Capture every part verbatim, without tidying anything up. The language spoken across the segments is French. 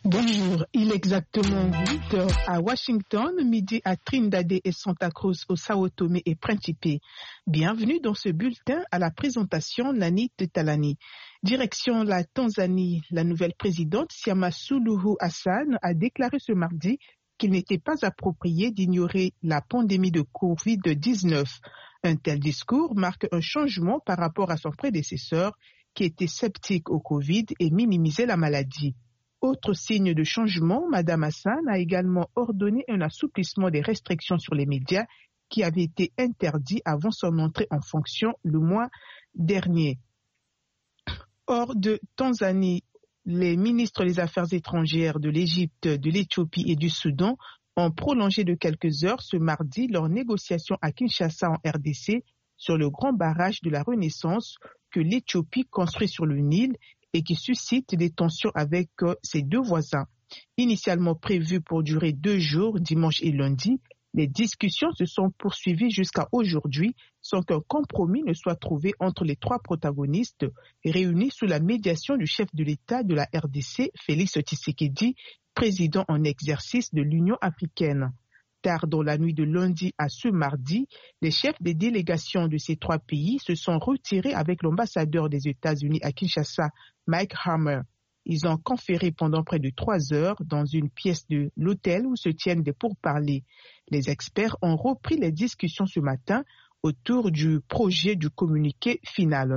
Bonjour, il est exactement huit heures à Washington, midi à Trinidad et Santa Cruz au Sao Tomé et Principe. Bienvenue dans ce bulletin à la présentation Nani Talani. Direction la Tanzanie, la nouvelle présidente Samia Suluhu Hassan a déclaré ce mardi qu'il n'était pas approprié d'ignorer la pandémie de covid dix-neuf. Un tel discours marque un changement par rapport à son prédécesseur qui était sceptique au Covid et minimisait la maladie. Autre signe de changement, Madame Hassan a également ordonné un assouplissement des restrictions sur les médias qui avaient été interdits avant son entrée en fonction le mois dernier. Hors de Tanzanie, les ministres des Affaires étrangères de l'Égypte, de l'Éthiopie et du Soudan ont prolongé de quelques heures ce mardi leurs négociations à Kinshasa en R D C sur le grand barrage de la Renaissance que l'Éthiopie construit sur le Nil et qui suscite des tensions avec euh, ses deux voisins. Initialement prévues pour durer deux jours, dimanche et lundi, les discussions se sont poursuivies jusqu'à aujourd'hui sans qu'un compromis ne soit trouvé entre les trois protagonistes réunis sous la médiation du chef de l'État de la R D C, Félix Tshisekedi, président en exercice de l'Union africaine. Tard dans la nuit de lundi à ce mardi, les chefs des délégations de ces trois pays se sont retirés avec l'ambassadeur des États-Unis à Kinshasa, Mike Hammer. Ils ont conféré pendant près de trois heures dans une pièce de l'hôtel où se tiennent des pourparlers. Les experts ont repris les discussions ce matin autour du projet du communiqué final.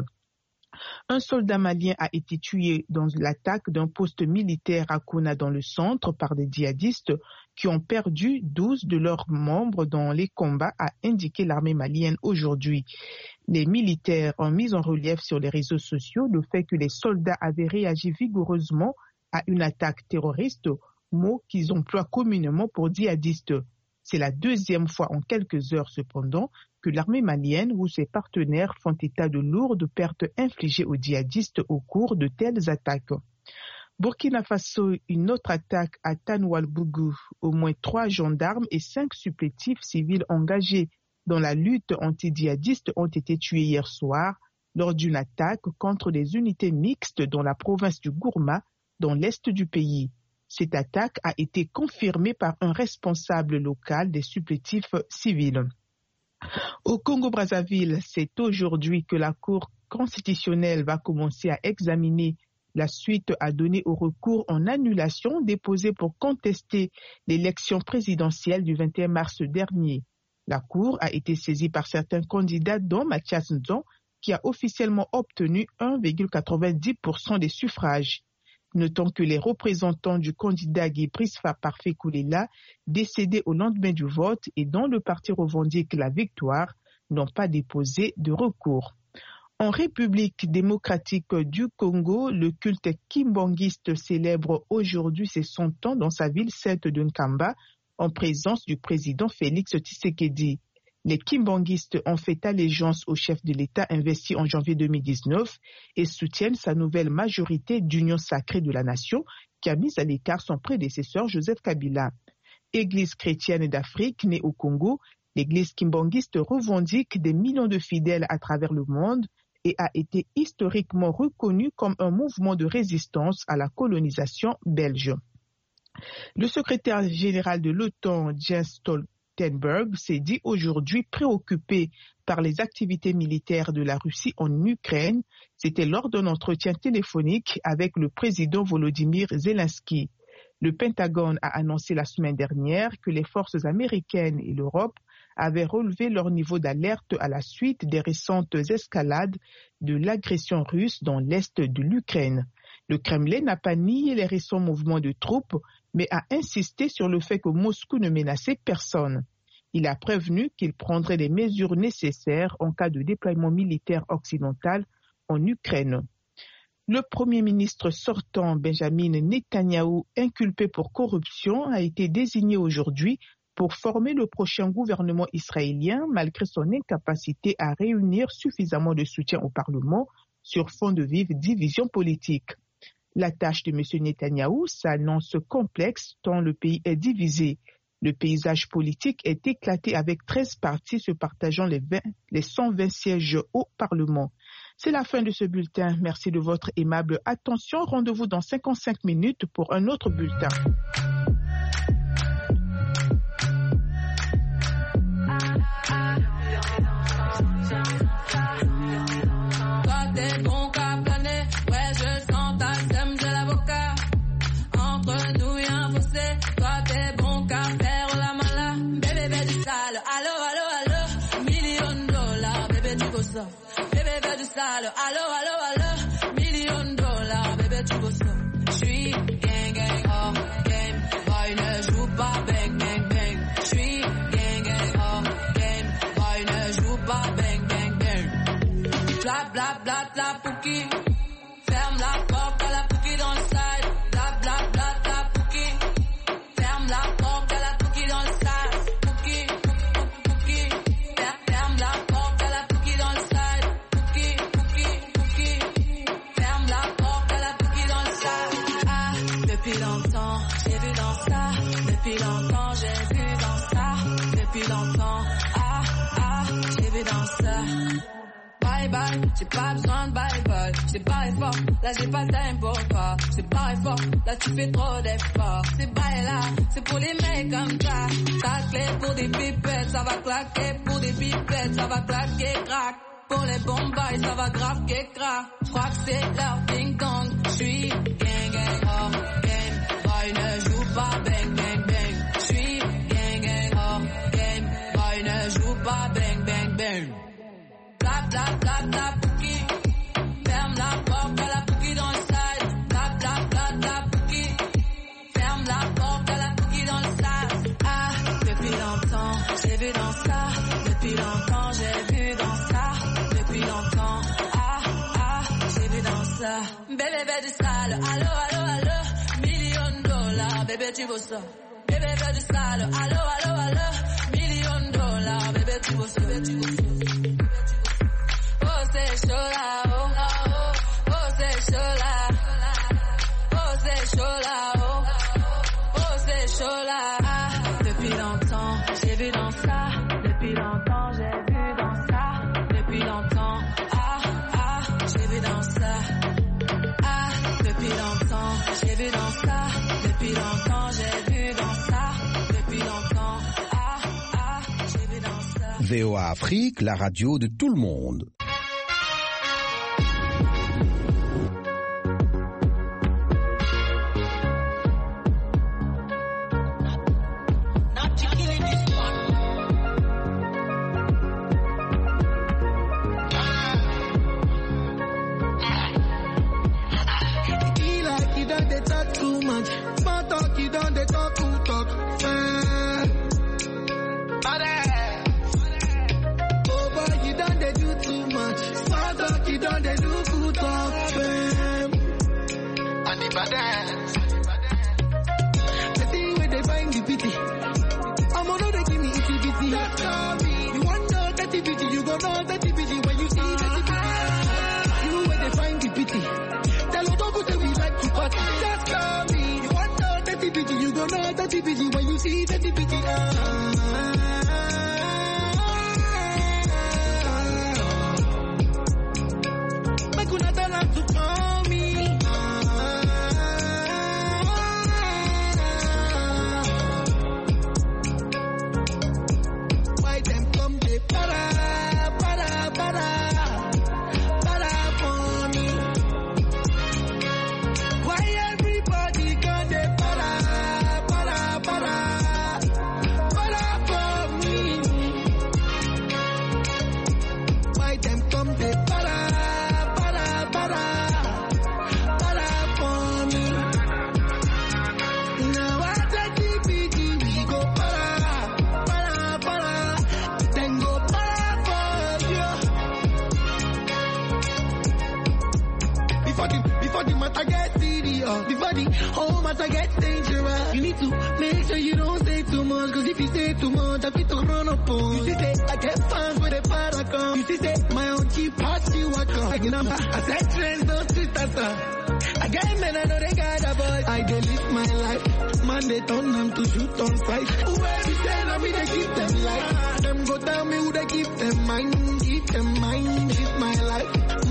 Un soldat malien a été tué dans l'attaque d'un poste militaire à Kouna dans le centre par des djihadistes qui ont perdu douze de leurs membres dans les combats, a indiqué l'armée malienne aujourd'hui. Les militaires ont mis en relief sur les réseaux sociaux le fait que les soldats avaient réagi vigoureusement à une attaque terroriste, mot qu'ils emploient communément pour djihadistes. C'est la deuxième fois en quelques heures cependant que l'armée malienne ou ses partenaires font état de lourdes pertes infligées aux djihadistes au cours de telles attaques. Burkina Faso, une autre attaque à Tanoualbougou. Au moins trois gendarmes et cinq supplétifs civils engagés dans la lutte anti-djihadiste ont été tués hier soir lors d'une attaque contre des unités mixtes dans la province du Gourma, dans l'est du pays. Cette attaque a été confirmée par un responsable local des supplétifs civils. Au Congo-Brazzaville, c'est aujourd'hui que la Cour constitutionnelle va commencer à examiner la suite à donner au recours en annulation déposé pour contester l'élection présidentielle du vingt et un mars dernier. La Cour a été saisie par certains candidats, dont Mathias Nzon, qui a officiellement obtenu un virgule quatre-vingt-dix pour cent des suffrages. Notons que les représentants du candidat Guy Prisfa Parfait Koulela, décédé au lendemain du vote et dont le parti revendique la victoire, n'ont pas déposé de recours. En République démocratique du Congo, le culte kimbangiste célèbre aujourd'hui ses cent ans dans sa ville sainte de Nkamba, en présence du président Félix Tshisekedi. Les kimbanguistes ont fait allégeance au chef de l'État investi en janvier deux mille dix-neuf et soutiennent sa nouvelle majorité d'union sacrée de la nation qui a mis à l'écart son prédécesseur Joseph Kabila. Église chrétienne d'Afrique née au Congo, l'église kimbanguiste revendique des millions de fidèles à travers le monde et a été historiquement reconnue comme un mouvement de résistance à la colonisation belge. Le secrétaire général de l'OTAN, Jens Stoltenberg, s'est dit aujourd'hui préoccupé par les activités militaires de la Russie en Ukraine. C'était lors d'un entretien téléphonique avec le président Volodymyr Zelensky. Le Pentagone a annoncé la semaine dernière que les forces américaines et l'Europe avaient relevé leur niveau d'alerte à la suite des récentes escalades de l'agression russe dans l'est de l'Ukraine. Le Kremlin n'a pas nié les récents mouvements de troupes, mais a insisté sur le fait que Moscou ne menaçait personne. Il a prévenu qu'il prendrait les mesures nécessaires en cas de déploiement militaire occidental en Ukraine. Le Premier ministre sortant, Benjamin Netanyahou, inculpé pour corruption, a été désigné aujourd'hui pour former le prochain gouvernement israélien malgré son incapacité à réunir suffisamment de soutien au Parlement sur fond de vive division politique. La tâche de M. Netanyahou s'annonce complexe tant le pays est divisé. Le paysage politique est éclaté avec treize partis se partageant les, vingt, les cent vingt sièges au Parlement. C'est la fin de ce bulletin. Merci de votre aimable attention. Rendez-vous dans cinquante-cinq minutes pour un autre bulletin. Allo, allo, allo, million dollars, bébé, tu veux ça. J'suis gang, gang, hors game, boy, ne joue pas bang, bang, bang. J'suis gang, gang, hors game, boy, ne joue pas bang, bang, bang. Bla, bla, bla, bla, pouki. Ferme la porte à la pouki dans le side. Bla, bla, bla, bla, pouki. Ferme la porte à la pouki dans le side. Pouki, pouki, ferme la porte à la pouki dans le side. Depuis longtemps, j'ai vu dans ça. Depuis longtemps, j'ai vu dans ça. Depuis longtemps, ah, ah, j'ai vu dans ça. Bye bye, j'ai pas besoin de bye bye. J'ai pas fort, là j'ai pas le time pour toi. C'est pas fort, là tu fais trop d'efforts. C'est bye là, c'est pour les mecs comme ça. Ta clé pour des pipettes, ça va claquer. Pour des pipettes, ça va claquer, crack. Pour les bombes, ça va grave que crack. J'crois que c'est leur ding dong. J'suis gang gang hors game, boy ne joue pas bang bang bang. J'suis gang gang hors game, boy ne joue pas bang bang bang. Bla bla bla bla pouki, ferme la porte à la pouki dans le side. Bla bla bla bla pouki, ferme la porte à la pouki dans le side. Ah, depuis longtemps, j'ai vu dans ça. Depuis longtemps, j'ai vu dans ça. Depuis longtemps, ah, ah, j'ai vu dans ça. Bébé, bébé du sale, allo, allo, allo. Million dollars, bébé, tu veux ça. Bébé, bébé du sale, allo, allo, allo. Million dollars, bébé, tu veux ça, bébé, tu veux ça. Oh, c'est chaud là, oh, oh, oh, c'est chaud là. Oh, c'est chaud là, oh, oh, c'est chaud là. Ah, depuis longtemps, j'ai vu dans ça. Depuis longtemps, j'ai vu dans ça. Depuis longtemps, ah, ah, j'ai vu dans ça. Ah, depuis longtemps, j'ai vu dans ça. Depuis longtemps, j'ai vu dans ça. Depuis longtemps, ah, ah, j'ai vu dans ça. V O A Afrique, la radio de tout le monde.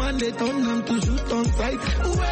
demandé ton âme, toujours ton side. Ouais.